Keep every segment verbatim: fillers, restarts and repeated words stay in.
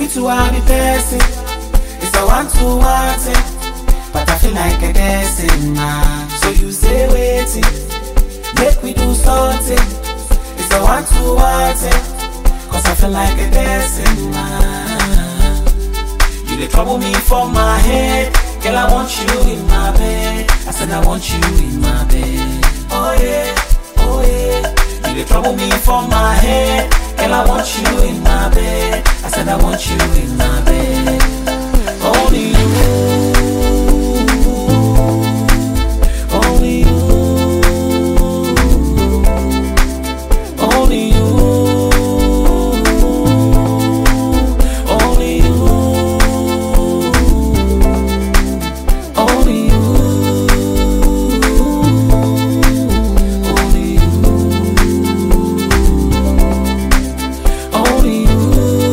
to have a person. It's a one to one thing, but I feel like a dancing man. So you say waiting, make we do something. It's a one to one thing, cause I feel like a dancing man. You dey trouble me for my head, girl I want you in my bed. I said I want you in my bed. Oh yeah, oh yeah. You dey trouble me for my head, girl I want you in my bed. I said I want you in my bed. Only you, only you, only you, only you, only you, only you, only you.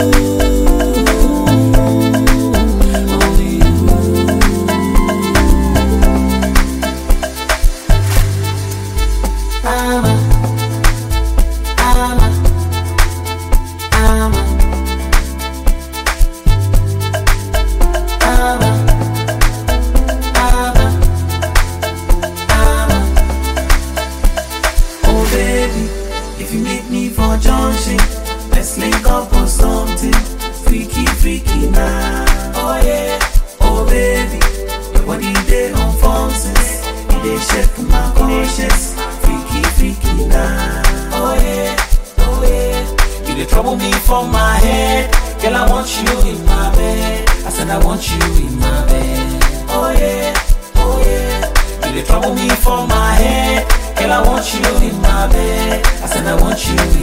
If you meet me for junction, let's link up on something freaky, freaky now. Oh yeah, oh baby, your body dey on functions, you dey shake my conscience. Freaky, freaky now. Oh yeah, oh yeah. You dey trouble me for my head, girl I want you in my bed. I said I want you in my bed. Oh yeah, oh yeah. You dey trouble me for my head, girl I want you in my bed. I said I want you